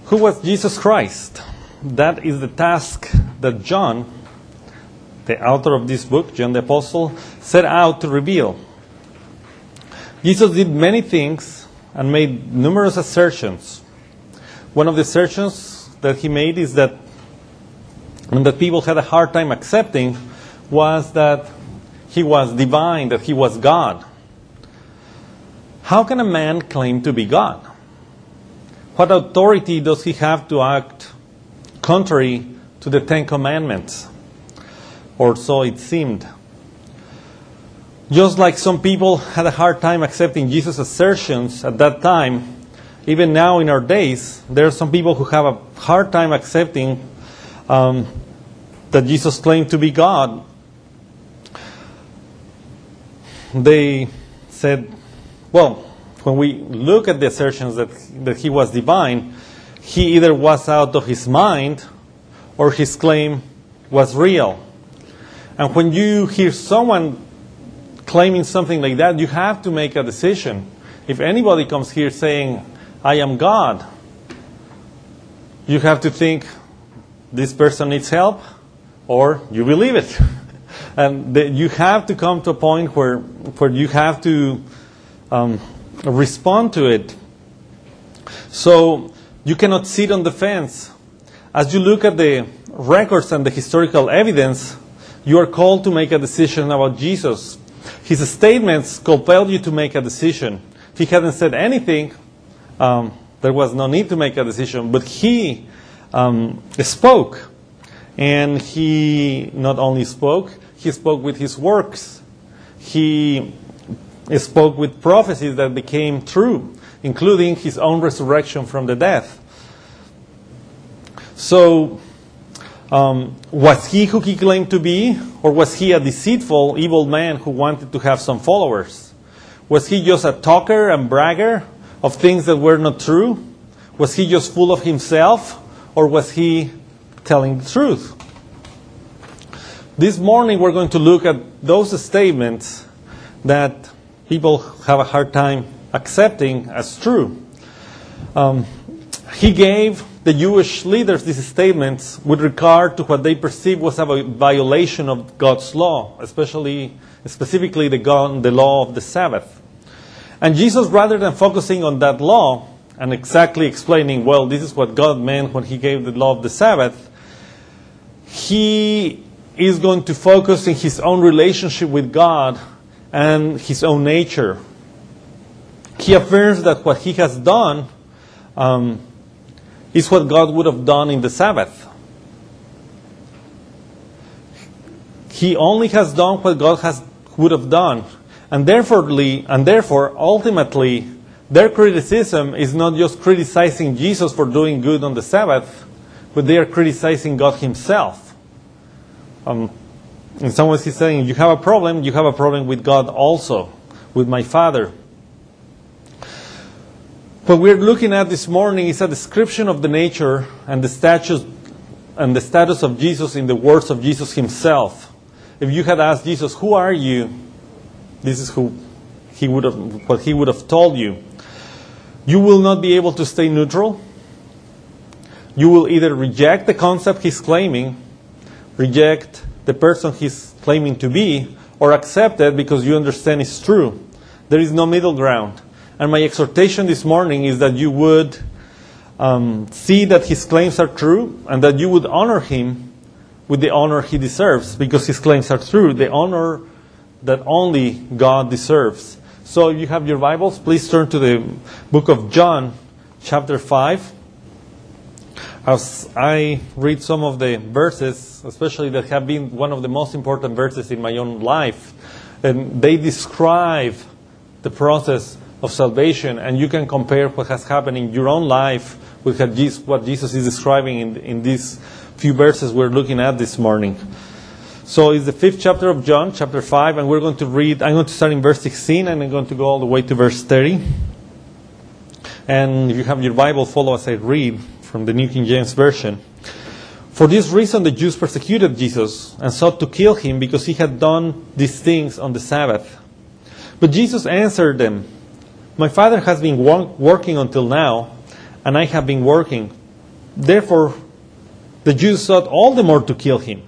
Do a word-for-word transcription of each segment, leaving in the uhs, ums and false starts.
Who was Jesus Christ? That is the task that John, the author of this book, John the Apostle, set out to reveal. Jesus did many things and made numerous assertions. One of the assertions that he made is that, and that people had a hard time accepting, was that he was divine, that he was God. How can a man claim to be God? What authority does he have to act contrary to the Ten Commandments? Or so it seemed. Just like some people had a hard time accepting Jesus' assertions at that time, even now in our days, there are some people who have a hard time accepting um, that Jesus claimed to be God. They said, well, when we look at the assertions that, that he was divine, he either was out of his mind or his claim was real. And when you hear someone claiming something like that, you have to make a decision. If anybody comes here saying, I am God, you have to think, this person needs help, or you believe it. And the, you have to come to a point where, where you have to um, respond to it. So you cannot sit on the fence. As you look at the records and the historical evidence, you are called to make a decision about Jesus. His statements compel you to make a decision. If he hadn't said anything, um, there was no need to make a decision. But he um, spoke. And he not only spoke, he spoke with his works. He spoke with prophecies that became true, including his own resurrection from the dead. So, um, was he who he claimed to be, or was he a deceitful, evil man who wanted to have some followers? Was he just a talker and bragger of things that were not true? Was he just full of himself, or was he telling the truth? This morning we're going to look at those statements that people have a hard time accepting as true. Um, he gave the Jewish leaders these statements with regard to what they perceived was a violation of God's law, especially, specifically the, God, the law of the Sabbath. And Jesus, rather than focusing on that law and exactly explaining, well, this is what God meant when he gave the law of the Sabbath, he is going to focus in his own relationship with God and his own nature. He affirms that what he has done um, is what God would have done in the Sabbath. He only has done what God has would have done. And therefore, and therefore, ultimately, their criticism is not just criticizing Jesus for doing good on the Sabbath, but they are criticizing God himself. Um, in some ways he's saying, you have a problem, you have a problem with God also, with my Father. What we're looking at this morning is a description of the nature and the status and the status of Jesus in the words of Jesus himself. If you had asked Jesus, who are you? This is who he would have, what he would have told you. You will not be able to stay neutral. You will either reject the concept he's claiming, reject the person he's claiming to be, or accept it because you understand it's true. There is no middle ground. And my exhortation this morning is that you would um, see that his claims are true and that you would honor him with the honor he deserves because his claims are true, the honor that only God deserves. So if you have your Bibles, please turn to the book of John, chapter five. As I read some of the verses, especially that have been one of the most important verses in my own life, and they describe the process of salvation, and you can compare what has happened in your own life with what Jesus is describing in, in these few verses we're looking at this morning. So it's the fifth chapter of John, chapter five, and we're going to read, I'm going to start in verse sixteen, and I'm going to go all the way to verse thirty. And if you have your Bible, follow as I read from the New King James Version. For this reason the Jews persecuted Jesus and sought to kill him because he had done these things on the Sabbath. But Jesus answered them, my Father has been working until now, and I have been working. Therefore, the Jews sought all the more to kill him,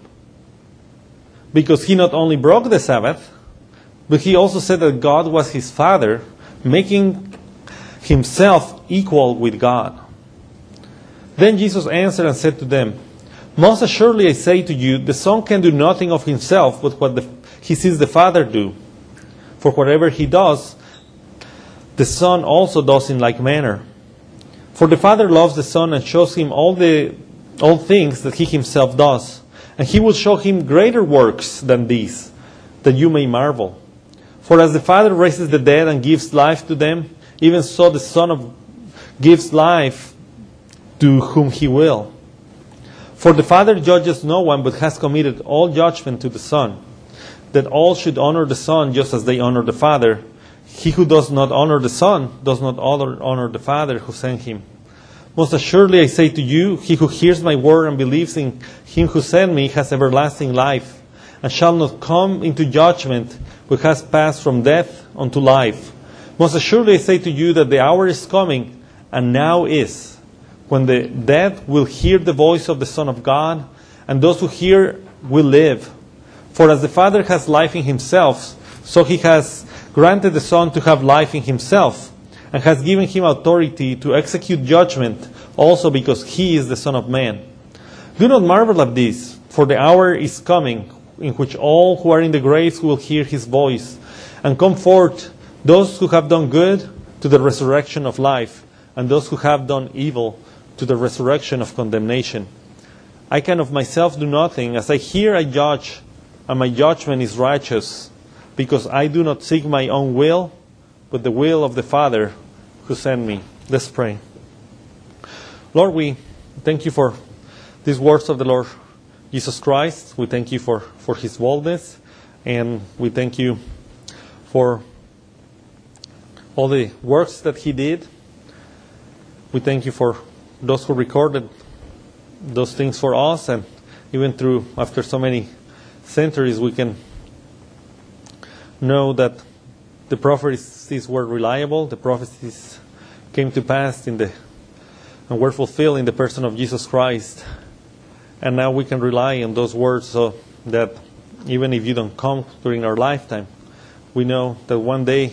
because he not only broke the Sabbath, but he also said that God was his Father, making himself equal with God. Then Jesus answered and said to them, Most assuredly I say to you, the Son can do nothing of himself but what the, he sees the Father do. For whatever he does, the Son also does in like manner. For the Father loves the Son and shows him all the all things that he himself does. And he will show him greater works than these, that you may marvel. For as the Father raises the dead and gives life to them, even so the Son of gives life to whom he will. For the Father judges no one, but has committed all judgment to the Son, that all should honor the Son just as they honor the Father. He who does not honor the Son does not honor, honor the Father who sent him. Most assuredly I say to you, he who hears my word and believes in him who sent me has everlasting life, and shall not come into judgment, but has passed from death unto life. Most assuredly I say to you that the hour is coming, and now is, when the dead will hear the voice of the Son of God, and those who hear will live. For as the Father has life in himself, so he has granted the Son to have life in himself, and has given him authority to execute judgment, also because he is the Son of Man. Do not marvel at this, for the hour is coming, in which all who are in the graves will hear his voice, and come forth, those who have done good to the resurrection of life, and those who have done evil to the resurrection of condemnation. I can of myself do nothing. As I hear, I judge, and my judgment is righteous, because I do not seek my own will, but the will of the Father who sent me. Let's pray. Lord, we thank you for these words of the Lord Jesus Christ. We thank you for, for his boldness, and we thank you for all the works that he did. We thank you for those who recorded those things for us, and even through, after so many centuries, we can know that the prophecies were reliable, the prophecies came to pass in the and were fulfilled in the person of Jesus Christ. And now we can rely on those words, so that even if you don't come during our lifetime, we know that one day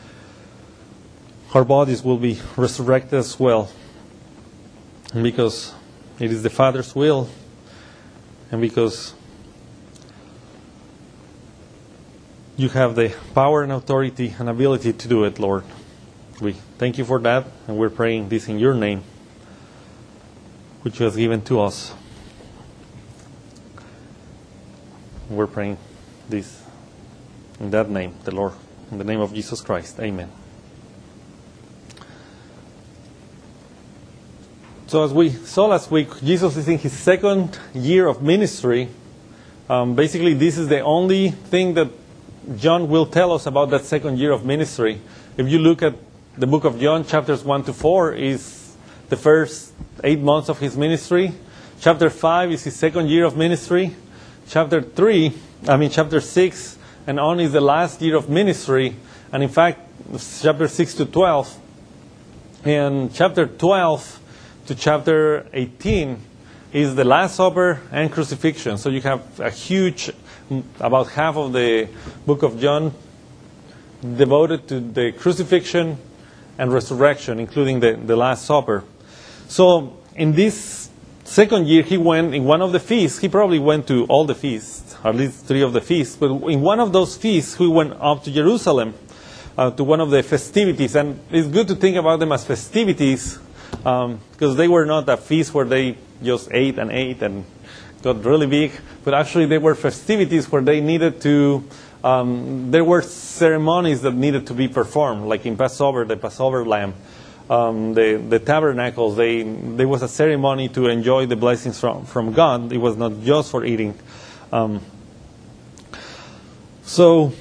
our bodies will be resurrected as well. And because it is the Father's will, and because you have the power and authority and ability to do it, Lord. We thank you for that, and we're praying this in your name, which you have given to us. We're praying this in that name, the Lord, in the name of Jesus Christ. Amen. So as we saw last week, Jesus is in his second year of ministry. Um, basically, this is the only thing that John will tell us about that second year of ministry. If you look at the book of John, chapters one to four is the first eight months of his ministry. Chapter five is his second year of ministry. Chapter three, I mean chapter six and on is the last year of ministry. And in fact, chapter six to twelve. And chapter twelve to chapter eighteen is the Last Supper and crucifixion. So you have a huge, about half of the book of John devoted to the crucifixion and resurrection, including the, the Last Supper. So in this second year, he went in one of the feasts. He probably went to all the feasts, at least three of the feasts. But in one of those feasts, he went up to Jerusalem, uh, to one of the festivities. And it's good to think about them as festivities, um, because they were not a feast where they just ate and ate and got really big. But actually, they were festivities where they needed to, um, there were ceremonies that needed to be performed, like in Passover, the Passover lamb. Um, the, the tabernacles, they, there was a ceremony to enjoy the blessings from, from God. It was not just for eating. Um, so,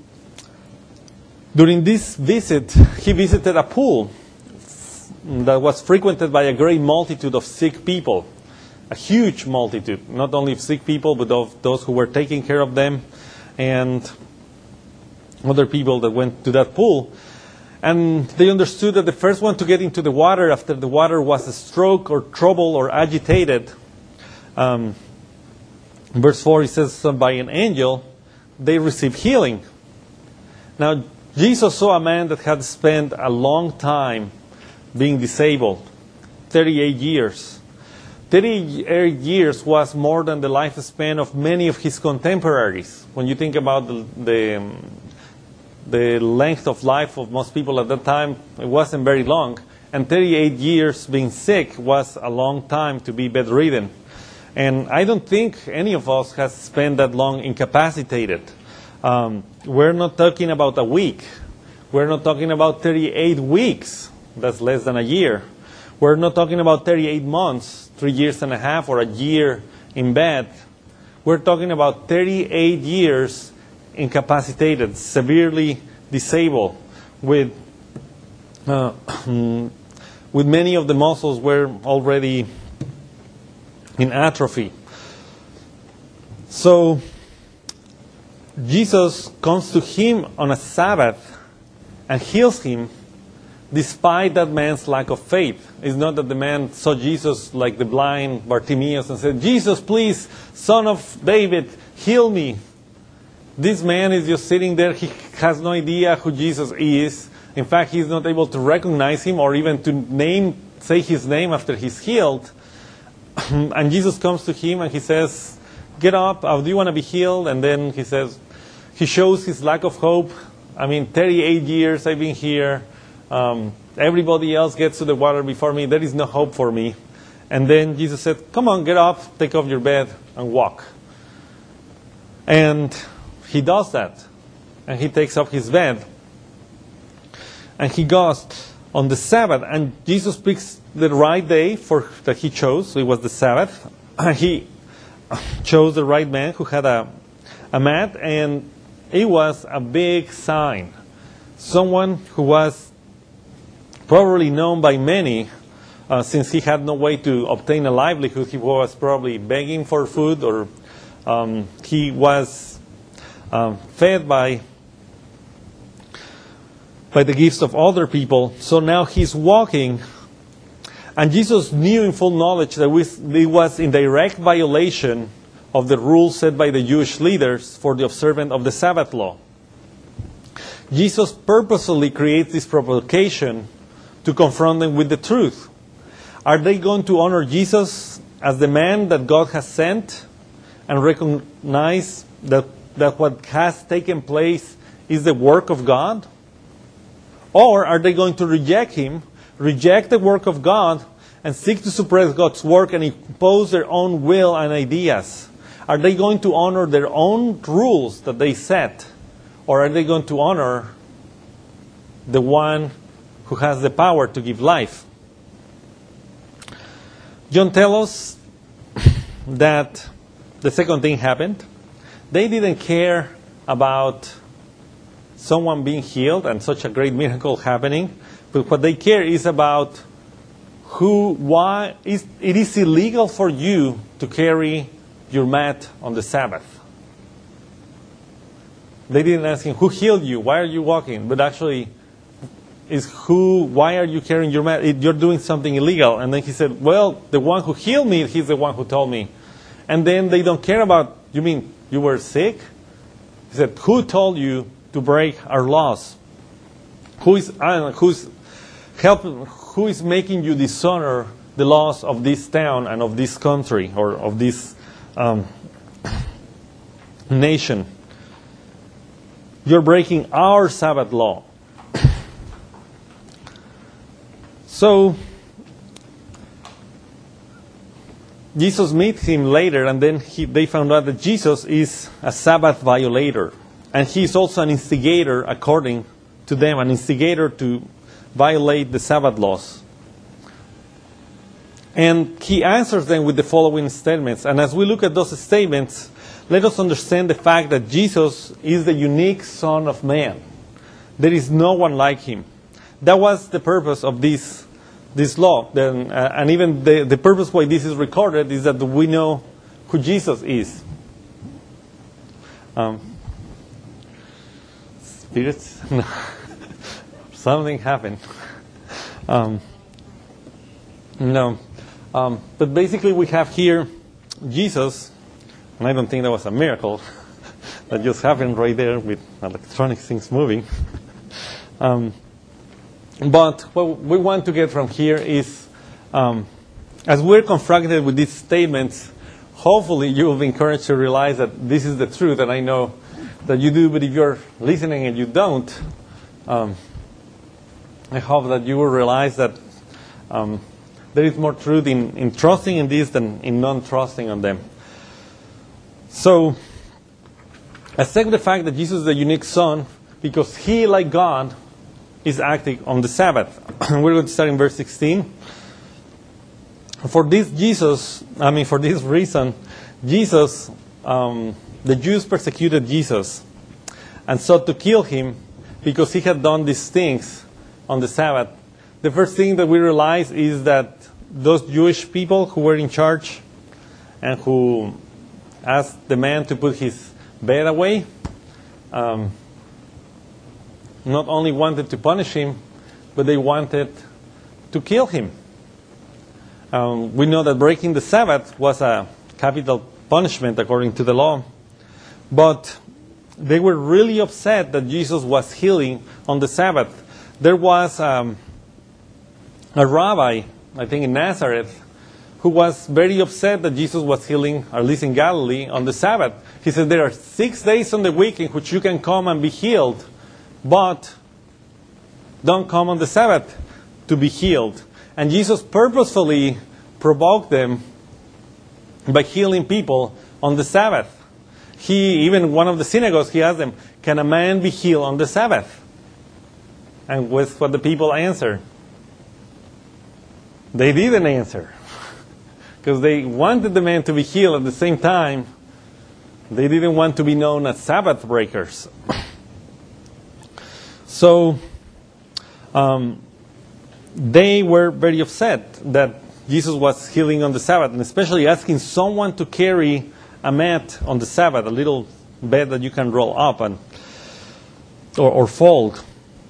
during this visit, he visited a pool that was frequented by a great multitude of sick people. A huge multitude, not only of sick people, but of those who were taking care of them, and other people that went to that pool. And they understood that the first one to get into the water after the water was a stroke or trouble or agitated, um, in verse four, it says, by an angel, they received healing. Now, Jesus saw a man that had spent a long time being disabled, thirty-eight years. thirty-eight years was more than the lifespan of many of his contemporaries. When you think about the, the, um, the length of life of most people at that time, it wasn't very long. And thirty-eight years being sick was a long time to be bedridden. And I don't think any of us has spent that long incapacitated. Um, we're not talking about a week. We're not talking about thirty-eight weeks. That's less than a year. We're not talking about thirty-eight months, three years and a half, or a year in bed. We're talking about thirty-eight years incapacitated, severely disabled, with uh, with many of the muscles were already in atrophy. So Jesus comes to him on a Sabbath and heals him despite that man's lack of faith. It's not that the man saw Jesus like the blind Bartimaeus and said, Jesus, please, Son of David, heal me. This man is just sitting there. He has no idea who Jesus is. In fact, he's not able to recognize him or even to name, say his name after he's healed. And Jesus comes to him and he says, get up, do you want to be healed? And then he says, he shows his lack of hope. I mean, thirty-eight years I've been here. Um, everybody else gets to the water before me. There is no hope for me. And then Jesus said, come on, get up, take off your bed and walk. And he does that. And he takes off his bed. And he goes on the Sabbath. And Jesus picks the right day for that he chose. So it was the Sabbath. And he chose the right man who had a, a mat. And it was a big sign. Someone who was probably known by many, uh, since he had no way to obtain a livelihood. He was probably begging for food, or um, he was um, fed by by the gifts of other people. So now he's walking, and Jesus knew in full knowledge that it was in direct violation of the rules set by the Jewish leaders for the observance of the Sabbath law. Jesus purposely creates this provocation to confront them with the truth. Are they going to honor Jesus as the man that God has sent and recognize that, that what has taken place is the work of God? Or are they going to reject him, reject the work of God, and seek to suppress God's work and impose their own will and ideas? Are they going to honor their own rules that they set? Or are they going to honor the one who has the power to give life? John tells us that the second thing happened. They didn't care about someone being healed and such a great miracle happening, but what they care is about who, why is it is illegal for you to carry your mat on the Sabbath. They didn't ask him, who healed you? Why are you walking? But actually, is who, why are you carrying your mat? You're doing something illegal. And then he said, well, the one who healed me, he's the one who told me. And then they don't care about, you mean you were sick? He said, who told you to break our laws? Who is, uh, who's helping, who is making you dishonor the laws of this town and of this country or of this um, nation? You're breaking our Sabbath law. So, Jesus meets him later, and then he, they found out that Jesus is a Sabbath violator. And he's also an instigator, according to them, an instigator to violate the Sabbath laws. And he answers them with the following statements. And as we look at those statements, let us understand the fact that Jesus is the unique Son of Man. There is no one like him. That was the purpose of this this law. Then, uh, and even the, the purpose why this is recorded is that we know who Jesus is. Um, spirits? No. something happened. um, no. Um, but basically we have here Jesus, and I don't think that was a miracle that just happened right there with electronic things moving. Um, but what we want to get from here is, um, as we're confronted with these statements, hopefully you will be encouraged to realize that this is the truth, and I know that you do, but if you're listening and you don't, um, I hope that you will realize that um, there is more truth in, in trusting in this than in non-trusting on them. So, accept the fact that Jesus is a unique son because he, like God, is acting on the Sabbath. We're going to start in verse sixteen. For this Jesus, I mean, for this reason, Jesus, um, the Jews persecuted Jesus and sought to kill him because he had done these things on the Sabbath. The first thing that we realize is that those Jewish people who were in charge and who asked the man to put his bed away, um, not only wanted to punish him, but they wanted to kill him. Um, we know that breaking the Sabbath was a capital punishment according to the law. But they were really upset that Jesus was healing on the Sabbath. There was um, a rabbi, I think in Nazareth, who was very upset that Jesus was healing, at least in Galilee, on the Sabbath. He said, there are six days on the week in which you can come and be healed, but don't come on the Sabbath to be healed. And Jesus purposefully provoked them by healing people on the Sabbath. He, even one of the synagogues, he asked them, can a man be healed on the Sabbath? And with what the people answered, they didn't answer. Because they wanted the man to be healed at the same time. They didn't want to be known as Sabbath breakers. So, um, they were very upset that Jesus was healing on the Sabbath, and especially asking someone to carry a mat on the Sabbath, a little bed that you can roll up and or, or fold.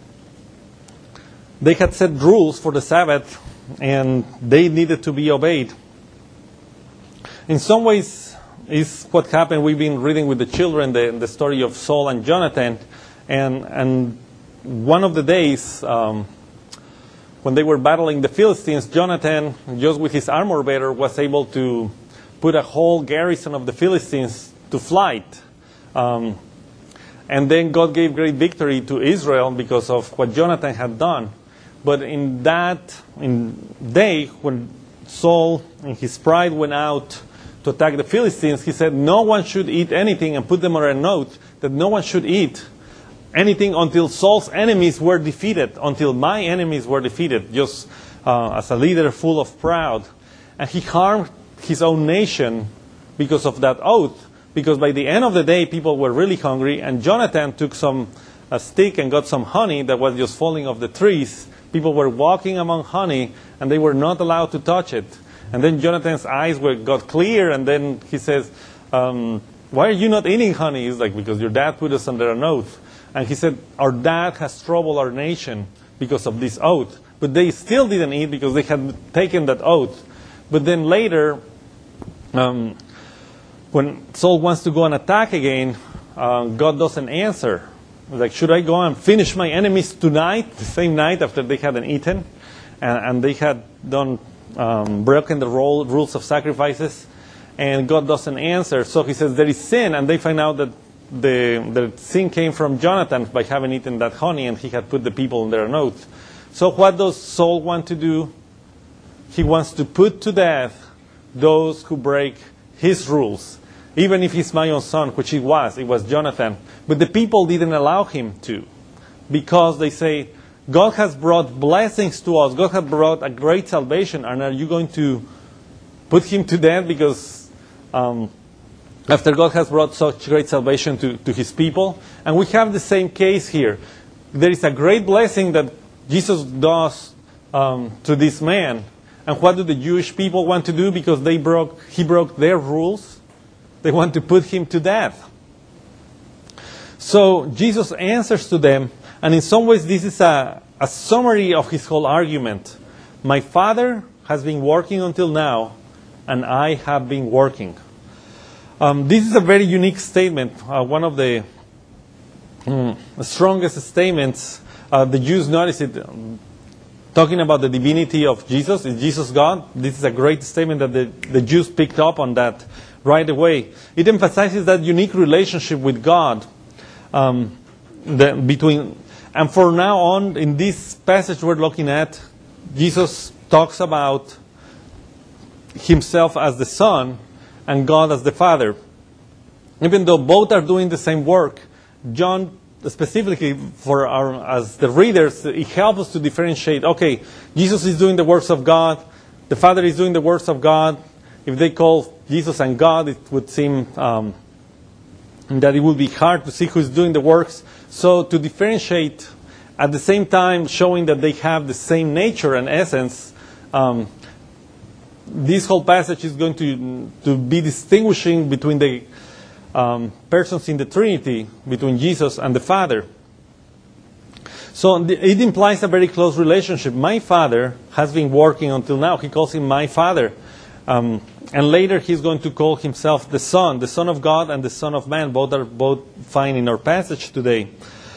They had set rules for the Sabbath, and they needed to be obeyed. In some ways, is what happened. We've been reading with the children the, the story of Saul and Jonathan, and and one of the days, um, when they were battling the Philistines, Jonathan, just with his armor bearer, was able to put a whole garrison of the Philistines to flight. Um, and then God gave great victory to Israel because of what Jonathan had done. But in that in day, when Saul, in his pride, went out to attack the Philistines, he said no one should eat anything, and put them on a note that no one should eat anything until Saul's enemies were defeated, until my enemies were defeated, just uh, as a leader full of pride. And he harmed his own nation because of that oath, because by the end of the day, people were really hungry, and Jonathan took some a stick and got some honey that was just falling off the trees. People were walking among honey, and they were not allowed to touch it. And then Jonathan's eyes were got clear, and then he says, um, why are you not eating honey? He's like, because your dad put us under an oath. And he said, our dad has troubled our nation because of this oath. But they still didn't eat because they had taken that oath. But then later, um, when Saul wants to go and attack again, uh, God doesn't answer. Like, should I go and finish my enemies tonight, the same night after they hadn't eaten, and, and they had done um, broken the role, rules of sacrifices, and God doesn't answer. So he says there is sin, and they find out that the, the sin came from Jonathan by having eaten that honey, and he had put the people under an oath. So what does Saul want to do? He wants to put to death those who break his rules. Even if he's my own son, which he was, it was Jonathan. But the people didn't allow him to, because they say, God has brought blessings to us. God has brought a great salvation. And are you going to put him to death because um, after God has brought such great salvation to, to his people? And we have the same case here. There is a great blessing that Jesus does um, to this man. And what do the Jewish people want to do? Because they broke, he broke their rules. They want to put him to death. So Jesus answers to them, and in some ways this is a, a summary of his whole argument. My Father has been working until now, and I have been working. Um, this is a very unique statement, uh, one of the mm, strongest statements. Uh, the Jews notice it, um, talking about the divinity of Jesus. Is Jesus God? This is a great statement that the, the Jews picked up on that right away. It emphasizes that unique relationship with God um, the, between... And from now on, in this passage we're looking at, Jesus talks about himself as the Son and God as the Father. Even though both are doing the same work, John specifically for our, as the readers, it helps us to differentiate, okay, Jesus is doing the works of God, the Father is doing the works of God. If they call Jesus and God, it would seem um, that it would be hard to see who's doing the works. So to differentiate, at the same time showing that they have the same nature and essence, um, this whole passage is going to, to be distinguishing between the um, persons in the Trinity, between Jesus and the Father. So it implies a very close relationship. My Father has been working until now. He calls him my Father. Um, and later he's going to call himself the Son, the Son of God and the Son of Man. Both are both fine in our passage today.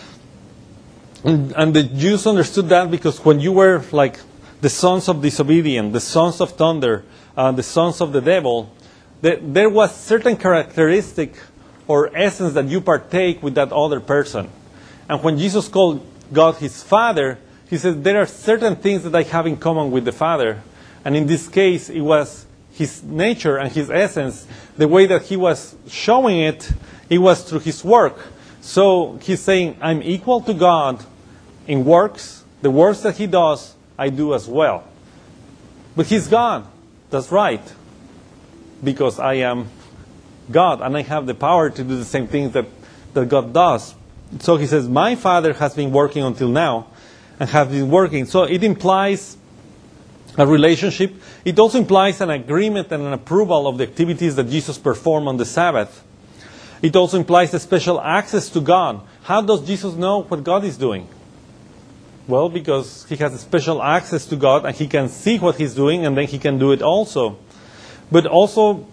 And, and the Jews understood that because when you were like the sons of disobedience, the sons of thunder, uh, the sons of the devil, the, there was certain characteristic or essence that you partake with that other person. And when Jesus called God his Father, he said, there are certain things that I have in common with the Father. And in this case, it was his nature and his essence. The way that he was showing it, it was through his work. So he's saying, I'm equal to God in works. The works that he does, I do as well. But he's God. That's right. Because I am God and I have the power to do the same things that, that God does. So he says, my Father has been working until now and has been working. So it implies a relationship. It also implies an agreement and an approval of the activities that Jesus performed on the Sabbath. It also implies a special access to God. How does Jesus know what God is doing? Well, because he has a special access to God and he can see what he's doing and then he can do it also. But also,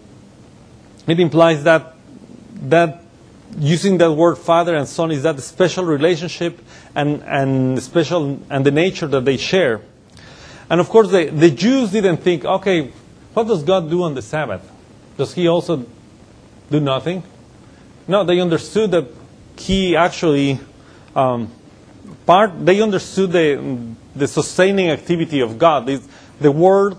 it implies that that using that word Father and Son is that special relationship and, and special and the nature that they share. And of course, the, the Jews didn't think, okay, what does God do on the Sabbath? Does he also do nothing? No, they understood that he actually, um, part, they understood the, the sustaining activity of God. The, the world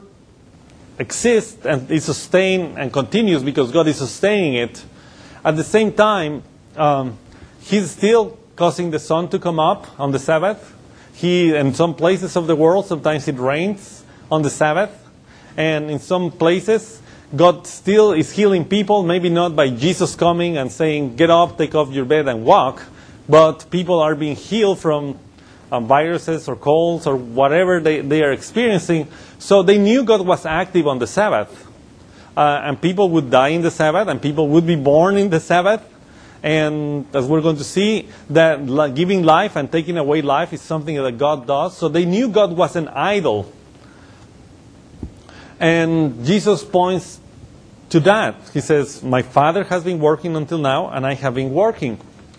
exists and is sustained and continues because God is sustaining it. At the same time, um, he's still causing the sun to come up on the Sabbath. He, in some places of the world, sometimes it rains on the Sabbath. And in some places, God still is healing people, maybe not by Jesus coming and saying, get up, take off your bed and walk. But people are being healed from um, viruses or colds or whatever they, they are experiencing. So they knew God was active on the Sabbath. Uh, and people would die in the Sabbath, and people would be born in the Sabbath. And as we're going to see, that giving life and taking away life is something that God does. So they knew God was an idol. And Jesus points to that. He says, my Father has been working until now, and I have been working.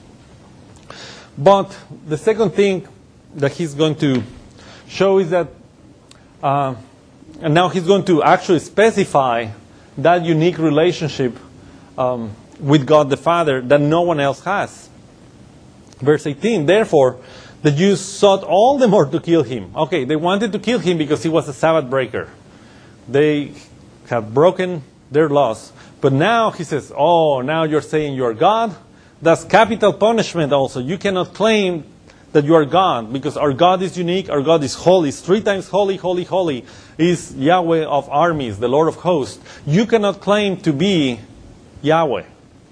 But the second thing that he's going to show is that, uh, and now he's going to actually specify that unique relationship um, with God the Father that no one else has. Verse eighteen, therefore, the Jews sought all the more to kill him. Okay, they wanted to kill him because he was a Sabbath breaker. They have broken their laws. But now he says, oh, now you're saying you're God? That's capital punishment also. You cannot claim that you are God, because our God is unique, our God is holy. It's three times holy, holy, holy is Yahweh of armies, the Lord of hosts. You cannot claim to be Yahweh.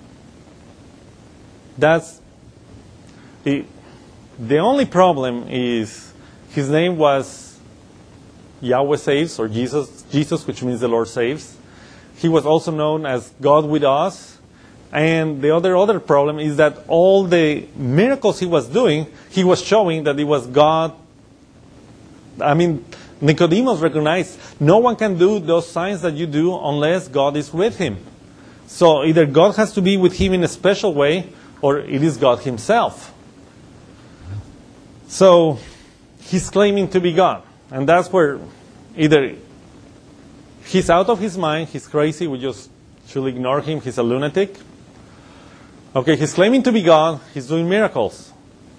That's it. The only problem is his name was Yahweh saves, or Jesus, Jesus, which means the Lord saves. He was also known as God with us. And the other other problem is that all the miracles he was doing, he was showing that it was God I mean, Nicodemus recognized no one can do those signs that you do unless God is with him. So either God has to be with him in a special way, or it is God himself. So he's claiming to be God. And that's where either he's out of his mind, he's crazy, we just should ignore him, he's a lunatic. Okay, he's claiming to be God, he's doing miracles.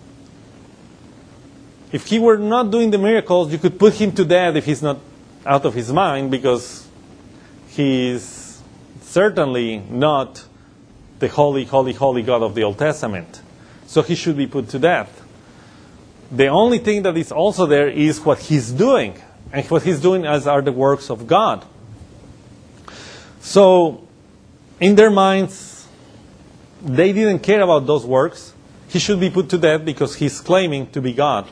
If he were not doing the miracles, you could put him to death if he's not out of his mind, because he's certainly not the holy, holy, holy God of the Old Testament. So he should be put to death. The only thing that is also there is what he's doing. And what he's doing as are the works of God. So, in their minds, they didn't care about those works. He should be put to death because he's claiming to be God.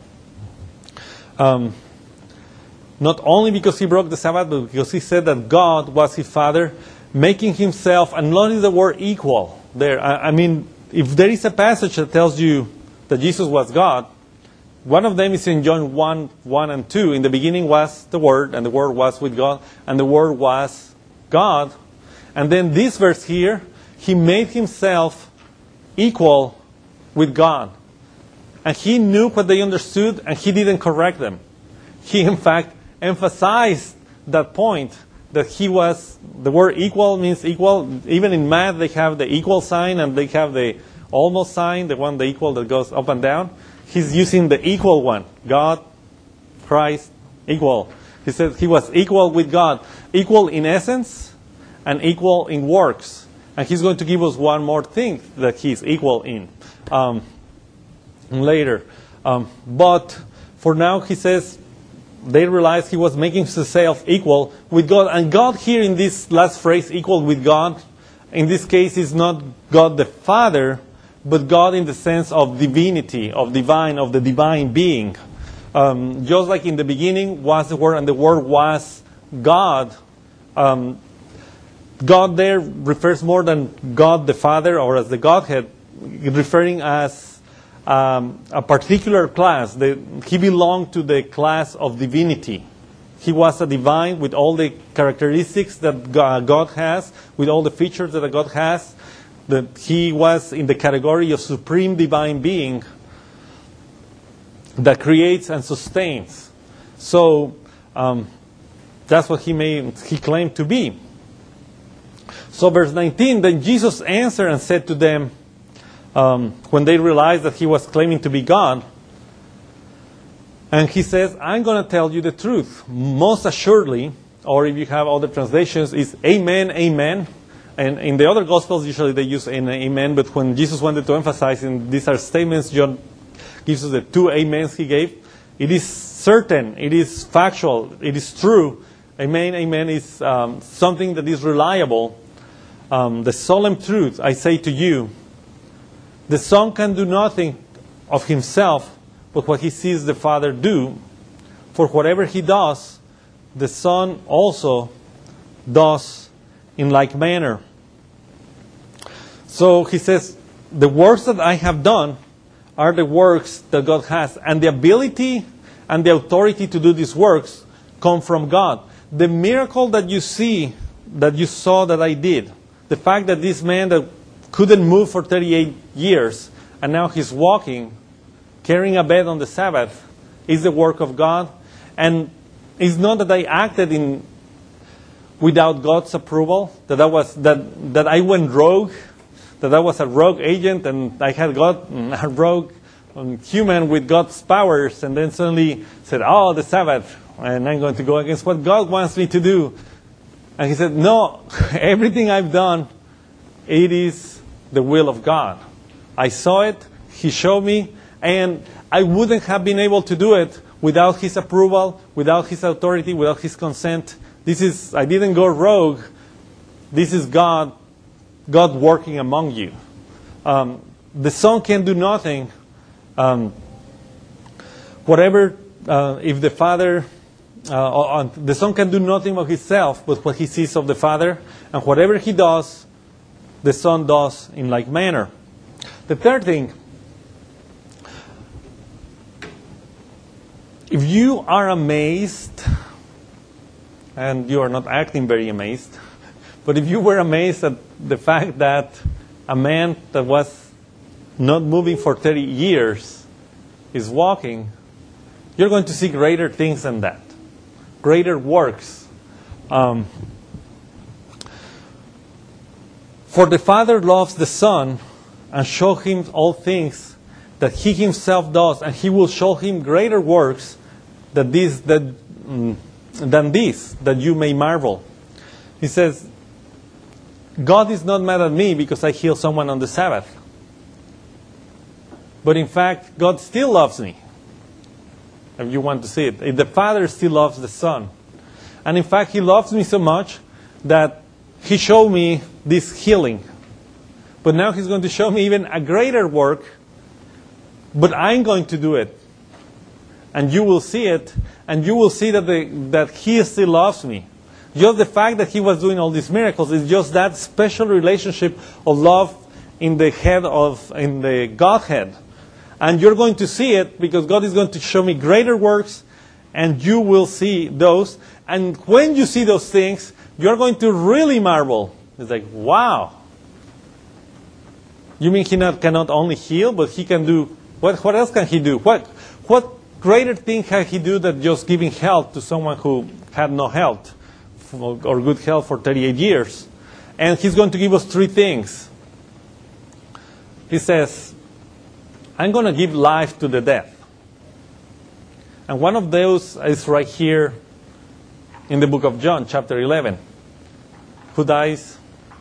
Um, not only because he broke the Sabbath, but because he said that God was his Father, making himself, and not is the word equal there. I, I mean, if there is a passage that tells you that Jesus was God, one of them is in John one, one and two. In the beginning was the Word, and the Word was with God, and the Word was God. And then this verse here, he made himself equal with God. And he knew what they understood, and he didn't correct them. He, in fact, emphasized that point, that he was, the word equal means equal. Even in math, they have the equal sign, and they have the almost sign, the one, the equal that goes up and down. He's using the equal one. God, Christ, equal. He said he was equal with God. Equal in essence and equal in works. And he's going to give us one more thing that he's equal in um, later. Um, but for now, he says, they realized he was making himself equal with God. And God here in this last phrase, equal with God, in this case is not God the Father, but God in the sense of divinity, of divine, of the divine being. Um, just like in the beginning was the Word, and the Word was God. Um, God there refers more than God the Father, or as the Godhead, referring as um, a particular class. The, he belonged to the class of divinity. He was a divine with all the characteristics that God has, with all the features that God has. That he was in the category of supreme divine being that creates and sustains. So um, that's what he made, he claimed to be. So verse nineteen, then Jesus answered and said to them, um, when they realized that he was claiming to be God, and he says, I'm going to tell you the truth. Most assuredly, or if you have other translations, is amen, amen. And in the other Gospels, usually they use an amen, but when Jesus wanted to emphasize, and these are statements, John gives us the two amens he gave. It is certain, it is factual, it is true. Amen, amen is um, something that is reliable. Um, the solemn truth, I say to you, the Son can do nothing of himself, but what he sees the Father do. For whatever he does, the Son also does in like manner. So he says, the works that I have done are the works that God has. And the ability and the authority to do these works come from God. The miracle that you see, that you saw that I did, the fact that this man that couldn't move for thirty-eight years, and now he's walking, carrying a bed on the Sabbath, is the work of God. And it's not that I acted in without God's approval, that I was that that I went rogue, that I was a rogue agent, and I had got a rogue um, human with God's powers, and then suddenly said, "Oh, the Sabbath, and I'm going to go against what God wants me to do." And he said, "No, everything I've done, it is the will of God. I saw it, He showed me, and I wouldn't have been able to do it without His approval, without His authority, without His consent. This is, I didn't go rogue. This is God, God working among you. Um, the Son can do nothing. Um, whatever, uh, if the Father, uh, uh, the Son can do nothing of Himself, but what He sees of the Father, and whatever He does, the Son does in like manner. The third thing, If you are amazed, and you are not acting very amazed, but if you were amazed at the fact that a man that was not moving for thirty years is walking, you're going to see greater things than that. Greater works. Um, For the Father loves the Son and show him all things that he himself does, and he will show him greater works that this, that, mm, than this, that you may marvel. He says, God is not mad at me because I heal someone on the Sabbath. But in fact, God still loves me. If you want to see it. If the Father still loves the Son. And in fact, he loves me so much that he showed me this healing. But now he's going to show me even a greater work. But I'm going to do it. And you will see it. And you will see that, the, that he still loves me. Just the fact that he was doing all these miracles is just that special relationship of love in the head of, in the Godhead. And you're going to see it because God is going to show me greater works, and you will see those. And when you see those things, you're going to really marvel. It's like, wow. You mean he not, cannot only heal, but he can do, what, what else can he do? What, what greater thing can he do than just giving health to someone who had no health or good health for thirty-eight years? And he's going to give us three things. He says, I'm going to give life to the dead. And one of those is right here in the book of John, chapter eleven. Who dies?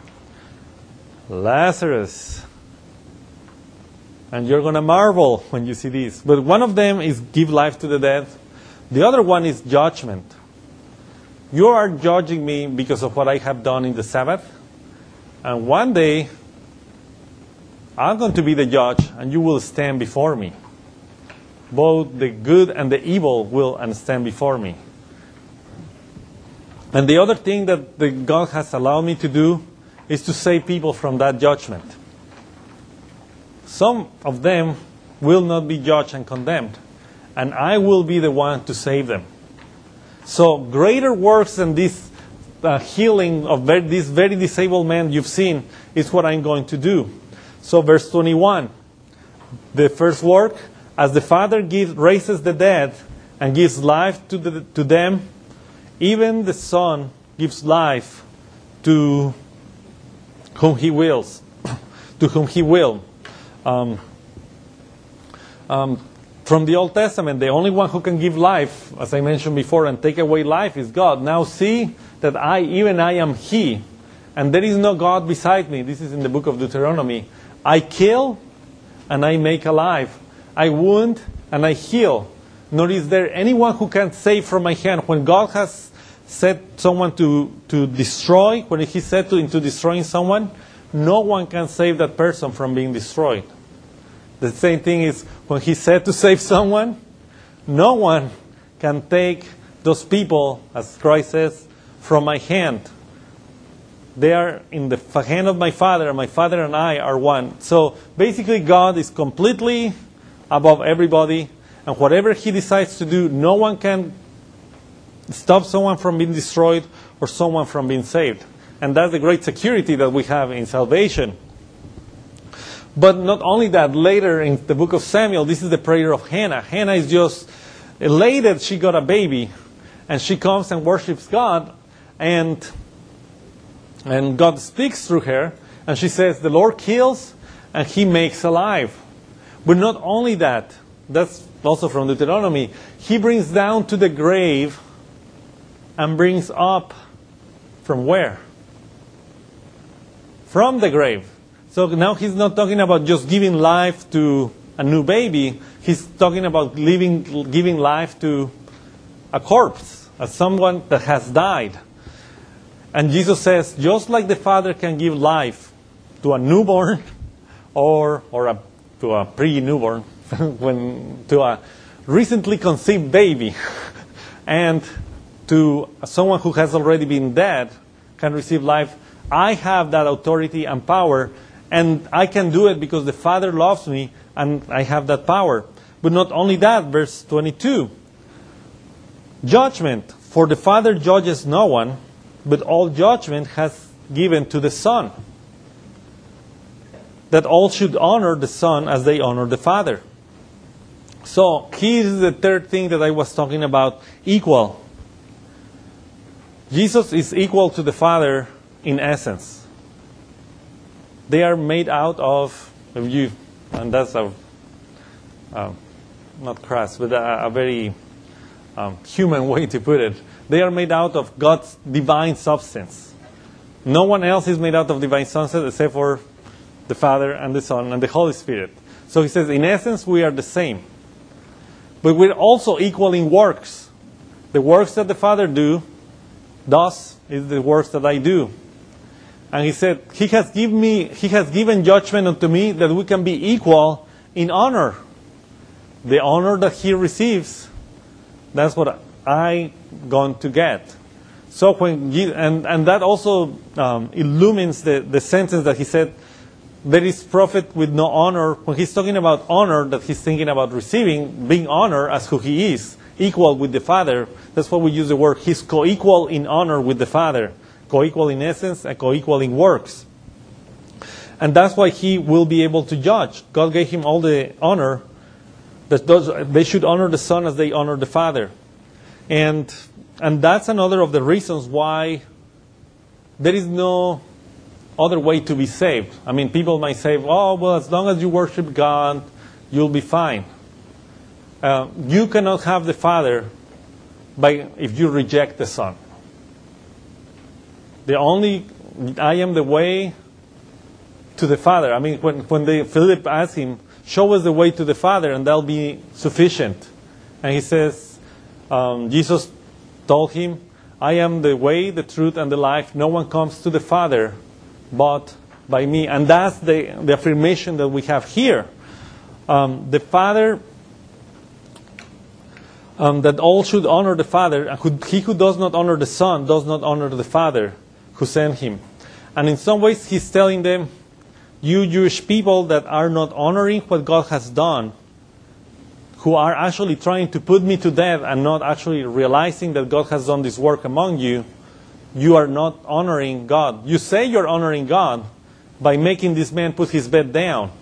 Lazarus. And you're going to marvel when you see this. But one of them is give life to the dead. The other one is judgment. You are judging me because of what I have done in the Sabbath. And one day, I'm going to be the judge, and you will stand before me. Both the good and the evil will stand before me. And the other thing that the God has allowed me to do is to save people from that judgment. Some of them will not be judged and condemned, and I will be the one to save them. So greater works than this uh, healing of very, this very disabled man you've seen is what I'm going to do. So verse twenty-one, the first work, as the Father gives, raises the dead and gives life to, the, to them, even the Son gives life to whom He wills, to whom He will. Um, um, from the Old Testament, the only one who can give life, as I mentioned before, and take away life is God. Now see that I, even I am He, and there is no God beside me. This is in the book of Deuteronomy. I kill and I make alive. I wound and I heal. Nor is there anyone who can save from my hand. When God has set someone to, to destroy, when He set to, into destroying someone, no one can save that person from being destroyed. The same thing is when He said to save someone, no one can take those people, as Christ says, from my hand. They are in the hand of my Father, and my Father and I are one. So basically God is completely above everybody, and whatever He decides to do, no one can stop someone from being destroyed or someone from being saved. And that's the great security that we have in salvation. But not only that, later in the book of Samuel, this is the prayer of Hannah. Hannah is just elated she got a baby, and she comes and worships God, and and God speaks through her, and she says, the Lord kills and He makes alive. But not only that, that's also from Deuteronomy, He brings down to the grave and brings up from where? From the grave. So now He's not talking about just giving life to a new baby. He's talking about living, giving life to a corpse, as someone that has died. And Jesus says, just like the Father can give life to a newborn or or a, to a pre-newborn, when to a recently conceived baby, and to someone who has already been dead can receive life, I have that authority and power, and I can do it because the Father loves me, and I have that power. But not only that, verse twenty-two, Judgment. For the Father judges no one, but all judgment has given to the Son, that all should honor the Son as they honor the Father. So, here's the third thing that I was talking about, equal. Jesus is equal to the Father in essence. They are made out of, of you, and that's a, uh, not crass, but a, a very um, human way to put it. They are made out of God's divine substance. No one else is made out of divine substance except for the Father and the Son and the Holy Spirit. So he says, in essence, we are the same. But we're also equal in works. The works that the Father do, thus is the works that I do. And he said, He has given me, He has given judgment unto me that we can be equal in honor. The honor that He receives, that's what I'm going to get. So when and and that also um, illumines the, the sentence that he said, there is prophet with no honor. When he's talking about honor, that he's thinking about receiving, being honored as who he is, equal with the Father. That's why we use the word. He's co-equal in honor with the Father. Co-equal in essence and co-equal in works. And that's why he will be able to judge. God gave him all the honor. That those, they should honor the Son as they honor the Father. And, and that's another of the reasons why there is no other way to be saved. I mean, people might say, oh, well, as long as you worship God, you'll be fine. Uh, you cannot have the Father by if you reject the Son. The only, I am the way to the Father. I mean, when, when they, Philip asked him, show us the way to the Father and that'll be sufficient. And he says, um, Jesus told him, I am the way, the truth, and the life. No one comes to the Father but by me. And that's the, the affirmation that we have here. Um, the Father, um, that all should honor the Father. And who, he who does not honor the Son does not honor the Father who sent him. And in some ways he's telling them, you Jewish people that are not honoring what God has done, who are actually trying to put me to death and not actually realizing that God has done this work among you, you are not honoring God. You say you're honoring God by making this man put his bed down.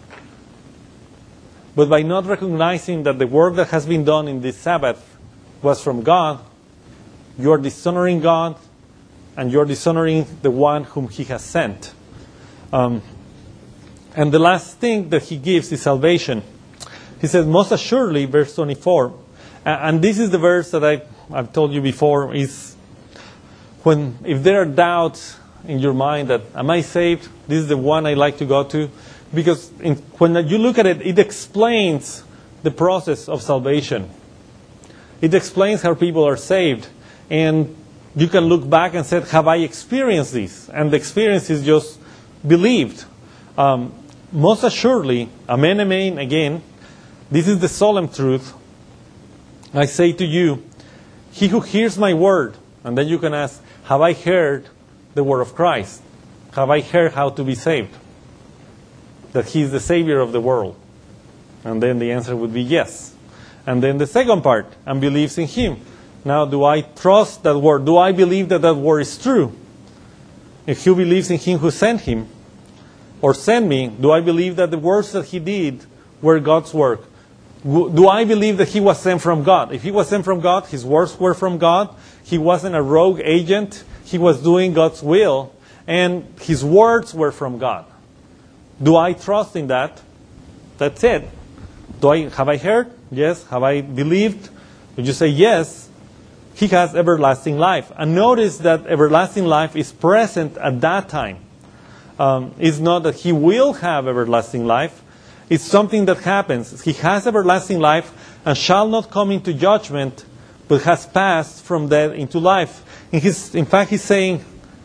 But by not recognizing that the work that has been done in this Sabbath was from God, you're dishonoring God and you're dishonoring the one whom He has sent. Um, and the last thing that He gives is salvation. He says, most assuredly, verse twenty-four, and this is the verse that I, I've told you before, is when, if there are doubts in your mind that, am I saved? This is the one I like to go to. Because in, when you look at it, it explains the process of salvation. It explains how people are saved. And you can look back and say, have I experienced this? And the experience is just believed. Um, most assuredly, amen, amen, again, this is the solemn truth. I say to you, he who hears my word, and then you can ask, have I heard the word of Christ? Have I heard how to be saved? That He is the Savior of the world? And then the answer would be yes. And then the second part, and believes in Him. Now, do I trust that word? Do I believe that that word is true? If he believes in Him who sent him, or sent me, do I believe that the works that he did were God's work? Do I believe that he was sent from God? If he was sent from God, his works were from God. He wasn't a rogue agent. He was doing God's will. And his words were from God. Do I trust in that? That's it. Do I, have I heard? Yes. Have I believed? Would you say yes? He has everlasting life. And notice that everlasting life is present at that time. Um, it's not that he will have everlasting life. It's something that happens. He has everlasting life and shall not come into judgment, but has passed from death into life. In, his, in fact, he's saying,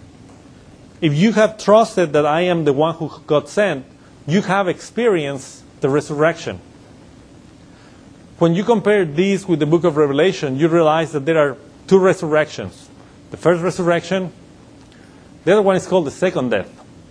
if you have trusted that I am the one who got sent, you have experienced the resurrection. When you compare this with the book of Revelation, you realize that there are two resurrections. The first resurrection, the other one is called the second death.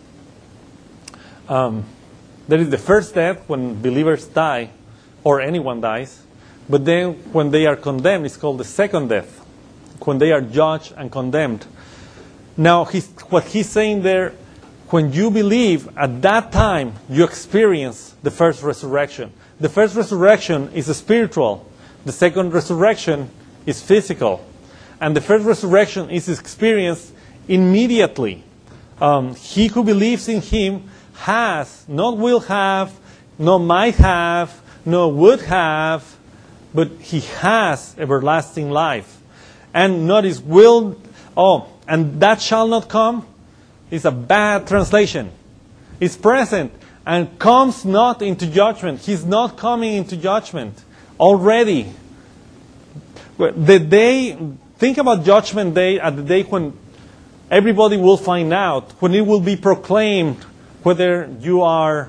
Um, there is the first death when believers die, or anyone dies. But then when they are condemned, it's called the second death. when they are judged and condemned. Now, he's, what he's saying there, when you believe, at that time, you experience the first resurrection. The first resurrection is spiritual. The second resurrection is physical. And the first resurrection is experienced immediately. Um, he who believes in him has, not will have, not might have, not would have, but he has everlasting life. And notice, will, oh, and that shall not come is a bad translation. It's present and comes not into judgment. He's not coming into judgment already. The day, think about judgment day at the day when everybody will find out, when it will be proclaimed whether you are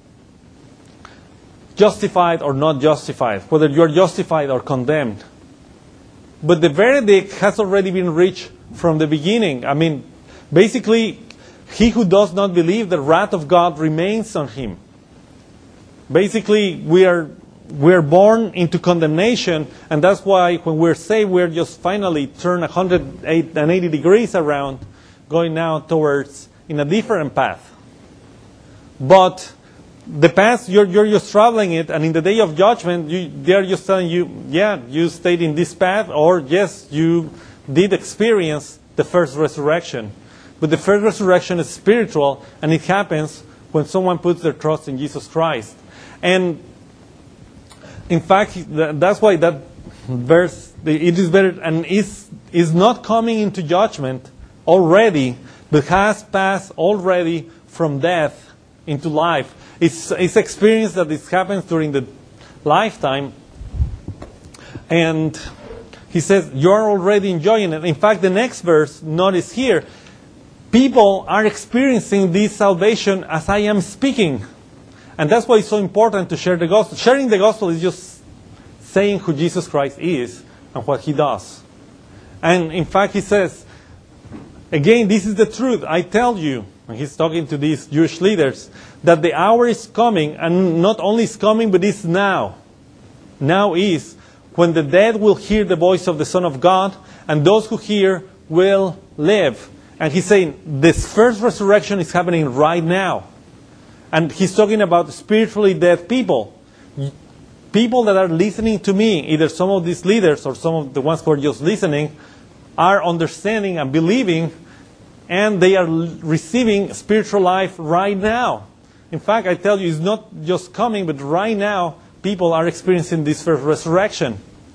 justified or not justified, whether you are justified or condemned. But the verdict has already been reached from the beginning. I mean, basically, he who does not believe, the wrath of God remains on him. Basically, we are we are born into condemnation, and that's why when we're saved, we're just finally turned one hundred eighty degrees around, going now towards in a different path. But the path, you're, you're just traveling it, and in the day of judgment, you, they're just telling you, yeah, you stayed in this path, or yes, you did experience the first resurrection. But the first resurrection is spiritual, and it happens when someone puts their trust in Jesus Christ. And in fact, that's why that verse, it is better, and is, is not coming into judgment already, but has passed already from death into life. It's, it's experience that this happens during the lifetime. And he says, you're already enjoying it. In fact, the next verse, notice here, people are experiencing this salvation as I am speaking. And that's why it's so important to share the gospel. Sharing the gospel is just saying who Jesus Christ is and what he does. And in fact, he says, again, this is the truth. I tell you, and he's talking to these Jewish leaders, that the hour is coming, and not only is coming, but is now. Now is when the dead will hear the voice of the Son of God, and those who hear will live. And he's saying this first resurrection is happening right now. And he's talking about spiritually dead people. People that are listening to me, either some of these leaders or some of the ones who are just listening, are understanding and believing, and they are receiving spiritual life right now. In fact, I tell you, it's not just coming, but right now, people are experiencing this first resurrection.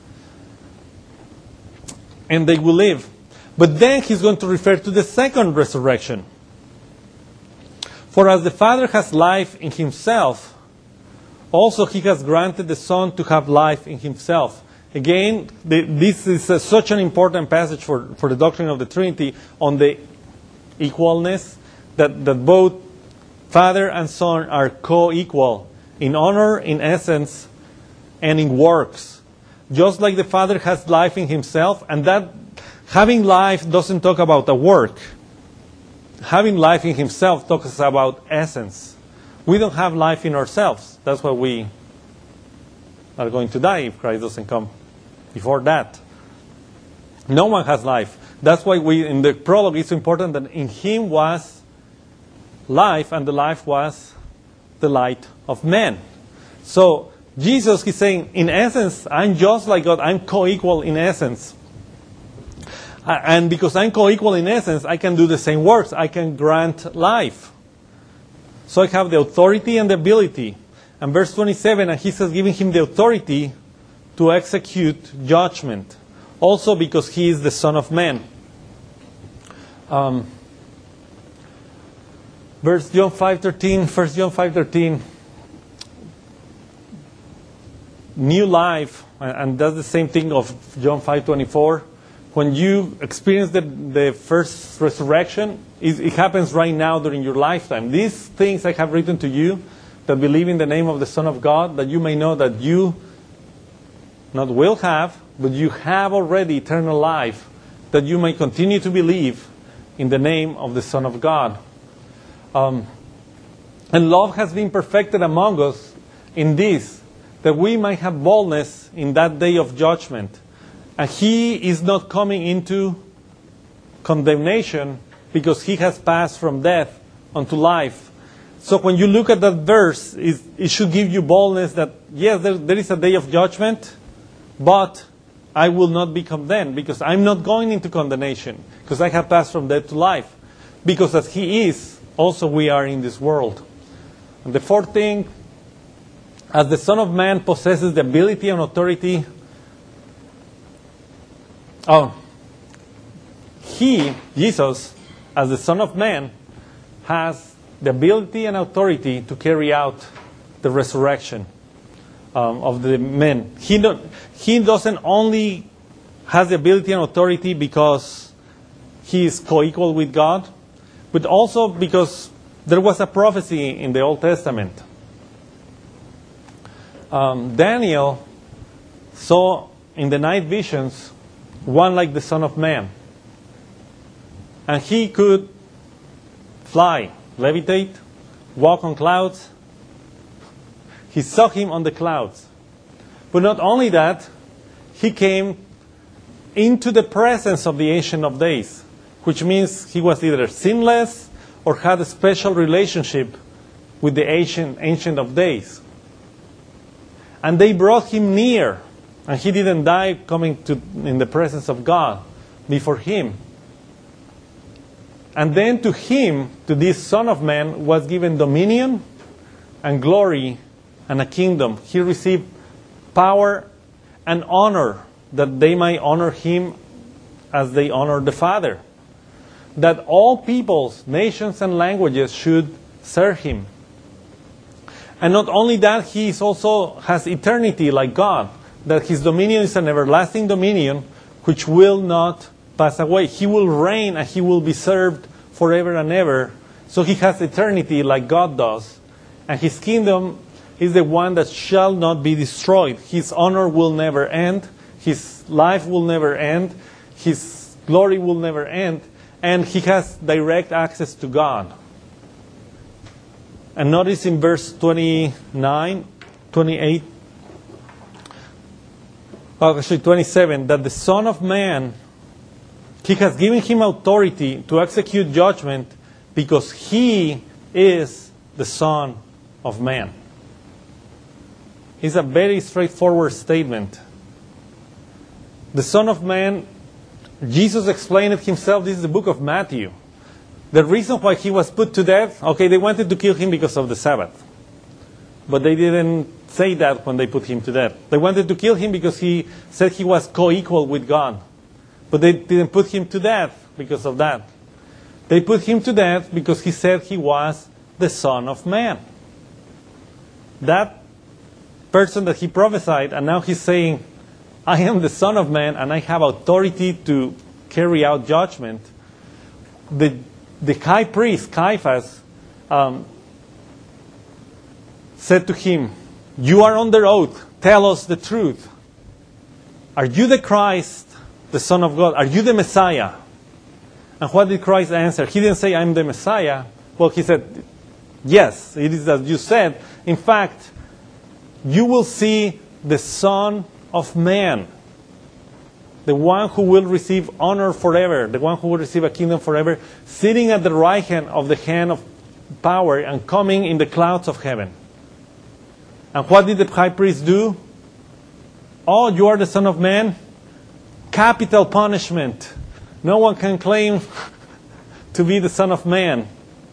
And they will live. But then he's going to refer to the second resurrection. For as the Father has life in himself, also he has granted the Son to have life in himself. Again, the, this is uh, such an important passage for, for the doctrine of the Trinity on the equalness, that, that both Father and Son are co-equal in honor, in essence, and in works. Just like the Father has life in himself, and that having life doesn't talk about a work. Having life in himself talks about essence. We don't have life in ourselves. That's why we are going to die if Christ doesn't come before that. No one has life. That's why we, in the prologue, it's important that in him was life, and the life was the light of men. So Jesus, he's saying, in essence, I'm just like God. I'm co-equal in essence. And because I'm co-equal in essence, I can do the same works. I can grant life. So I have the authority and the ability. And verse twenty-seven, and he says, giving him the authority to execute judgment. Also because he is the Son of Man. Um, verse John five thirteen, First John five thirteen. New life, and that's the same thing of John five twenty-four. When you experience the, the first resurrection, it, it happens right now during your lifetime. These things I have written to you that believe in the name of the Son of God, that you may know that you not will have, but you have already eternal life, that you may continue to believe in the name of the Son of God. Um, and love has been perfected among us in this, that we might have boldness in that day of judgment. And he is not coming into condemnation because he has passed from death unto life. So when you look at that verse, it, it should give you boldness that, yes, there, there is a day of judgment, but I will not be condemned because I'm not going into condemnation because I have passed from death to life. Because as he is, also we are in this world. And the fourth thing, as the Son of Man possesses the ability and authority, oh, he, Jesus, as the Son of Man, has the ability and authority to carry out the resurrection um, of the men. He, don't, he doesn't only has the ability and authority because he is co-equal with God, but also because there was a prophecy in the Old Testament. Um, Daniel saw in the night visions one like the Son of Man. And he could fly, levitate, walk on clouds. He saw him on the clouds. But not only that, he came into the presence of the Ancient of Days, which means he was either sinless or had a special relationship with the Ancient, Ancient of Days. And they brought him near, and he didn't die coming to in the presence of God before him. And then to him, to this Son of Man, was given dominion and glory and a kingdom. He received power and honor that they might honor him as they honor the Father. That all peoples, nations, and languages should serve him. And not only that, he is also has eternity like God. That his dominion is an everlasting dominion which will not pass away. He will reign and he will be served forever and ever. So he has eternity like God does. And his kingdom is the one that shall not be destroyed. His honor will never end. His life will never end. His glory will never end. And he has direct access to God. And notice in verse twenty-nine, twenty-eight, oh, actually twenty-seven, that the Son of Man, he has given him authority to execute judgment because he is the Son of Man. It's a very straightforward statement. The Son of Man, Jesus explained it himself. This is the book of Matthew. The reason why he was put to death, okay, they wanted to kill him because of the Sabbath. But they didn't say that when they put him to death. They wanted to kill him because he said he was co-equal with God. But they didn't put him to death because of that. They put him to death because he said he was the Son of Man. That person that he prophesied, and now he's saying, I am the Son of Man and I have authority to carry out judgment. The, the high priest, Caiaphas, um, said to him, you are under oath. Tell us the truth. Are you the Christ, the Son of God? Are you the Messiah? And what did Christ answer? He didn't say, I'm the Messiah. Well, he said, yes, it is as you said. In fact, you will see the Son of Man, the one who will receive honor forever, the one who will receive a kingdom forever, sitting at the right hand of the hand of power and coming in the clouds of heaven. And what did the high priest do? Oh, you are the Son of Man? Capital punishment. No one can claim to be the Son of Man.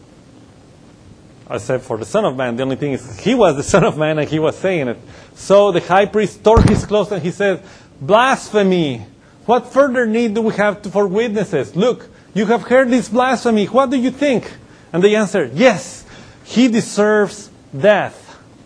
Except for the Son of Man. The only thing is, he was the Son of Man and he was saying it. So the high priest tore his clothes and he said, blasphemy! What further need do we have to, for witnesses? Look, you have heard this blasphemy. What do you think? And they answered, yes, he deserves death.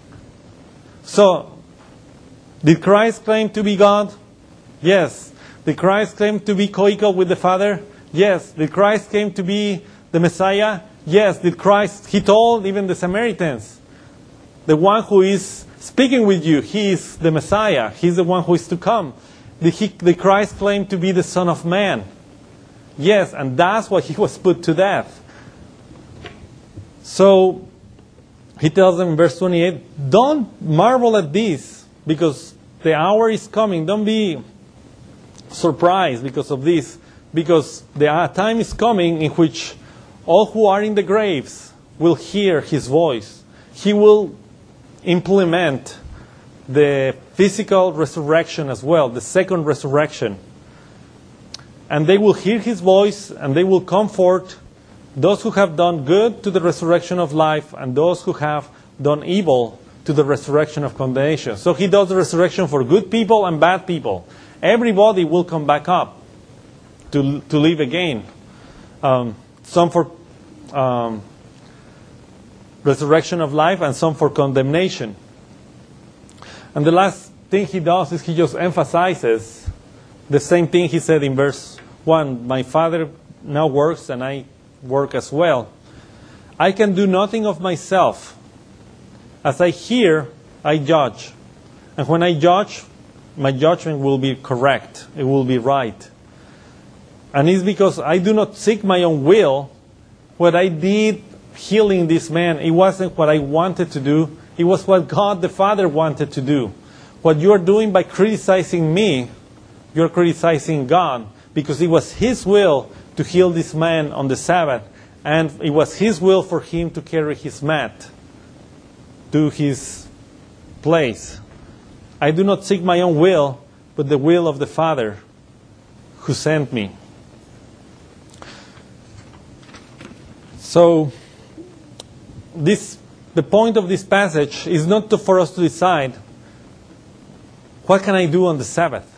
So, did Christ claim to be God? Yes. Did Christ claim to be co-equal with the Father? Yes. Did Christ claim to be the Messiah? Yes. Did Christ, he told even the Samaritans, the one who is speaking with you, he is the Messiah. He's the one who is to come. Did, he, did Christ claim to be the Son of Man? Yes. And that's why he was put to death. So, he tells them in verse twenty-eight, don't marvel at this, because the hour is coming. Don't be surprised because of this, because the uh, time is coming in which all who are in the graves will hear his voice. He will implement the physical resurrection as well, the second resurrection. And they will hear his voice, and they will comfort those who have done good to the resurrection of life, and those who have done evil to the resurrection of condemnation. So he does the resurrection for good people and bad people. Everybody will come back up to to live again. Um, some for um, resurrection of life, and some for condemnation. And the last thing he does is he just emphasizes the same thing he said in verse one. My Father now works, and I work as well. I can do nothing of myself. As I hear, I judge. And when I judge, my judgment will be correct. It will be right. And it's because I do not seek my own will. What I did healing this man, it wasn't what I wanted to do. It was what God the Father wanted to do. What you are doing by criticizing me, you're criticizing God, because it was His will to heal this man on the Sabbath, and it was His will for him to carry his mat to his place. I do not seek my own will, but the will of the Father who sent me. So, this the point of this passage is not to, for us to decide, what can I do on the Sabbath?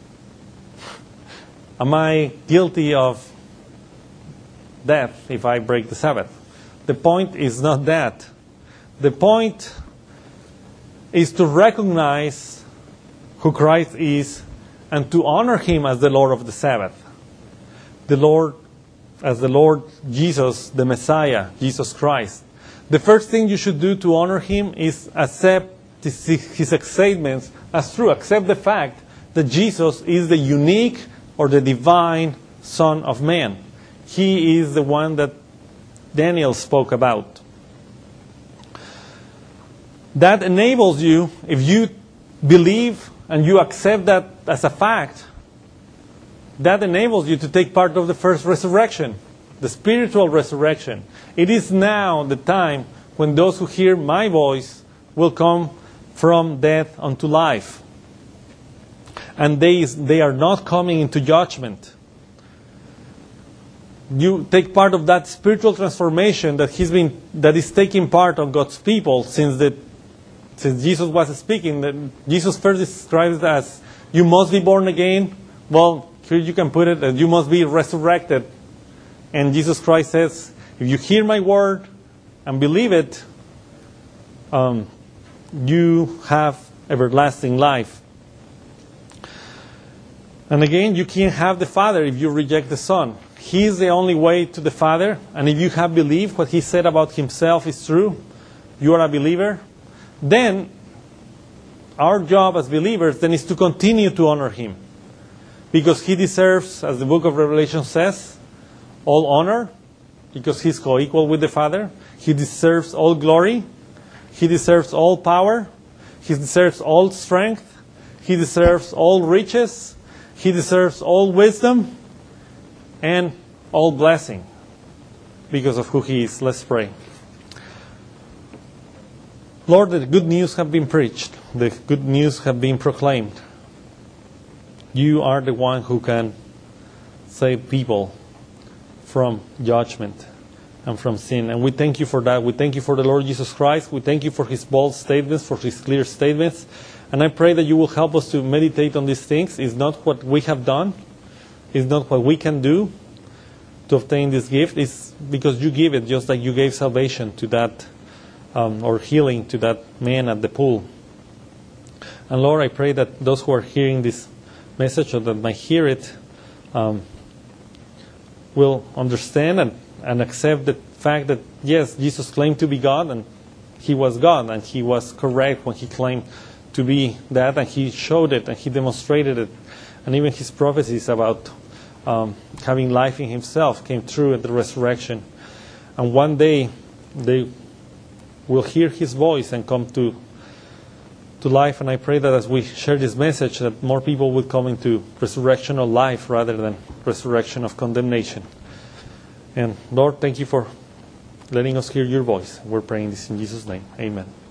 Am I guilty of death if I break the Sabbath? The point is not that. The point is to recognize who Christ is and to honor Him as the Lord of the Sabbath. The Lord, as the Lord Jesus, the Messiah, Jesus Christ. The first thing you should do to honor Him is accept His statements as true. Accept the fact that Jesus is the unique or the divine Son of Man. He is the one that Daniel spoke about. That enables you, if you believe and you accept that as a fact, that enables you to take part of the first resurrection, the spiritual resurrection. It is now the time when those who hear my voice will come from death unto life. And they, they are not coming into judgment. You take part of that spiritual transformation that he's been that is taking part of God's people since the since Jesus was speaking. That Jesus first describes it as you must be born again. Well, here you can put it that you must be resurrected. And Jesus Christ says, if you hear my word and believe it, um, you have everlasting life. And again, you can't have the Father if you reject the Son. He is the only way to the Father. And if you have believed what He said about Himself is true, you are a believer, then our job as believers then is to continue to honor Him. Because He deserves, as the book of Revelation says, all honor, because He's co-equal with the Father. He deserves all glory. He deserves all power. He deserves all strength. He deserves all riches. He deserves all wisdom and all blessing because of who He is. Let's pray. Lord, the good news have been preached. The good news have been proclaimed. You are the one who can save people from judgment and from sin. And we thank You for that. We thank You for the Lord Jesus Christ. We thank You for His bold statements, for His clear statements. And I pray that You will help us to meditate on these things. It's not what we have done. It's not what we can do to obtain this gift. It's because You give it, just like You gave salvation to that, um, or healing to that man at the pool. And Lord, I pray that those who are hearing this message or that might hear it um, will understand and, and accept the fact that, yes, Jesus claimed to be God, and He was God, and He was correct when He claimed to be that, and He showed it, and He demonstrated it. And even His prophecies about um, having life in Himself came true at the resurrection. And one day they will hear His voice and come to to life. And I pray that as we share this message, that more people would come into resurrection of life rather than resurrection of condemnation. And Lord, thank you for letting us hear your voice. We're praying this in Jesus' name. Amen.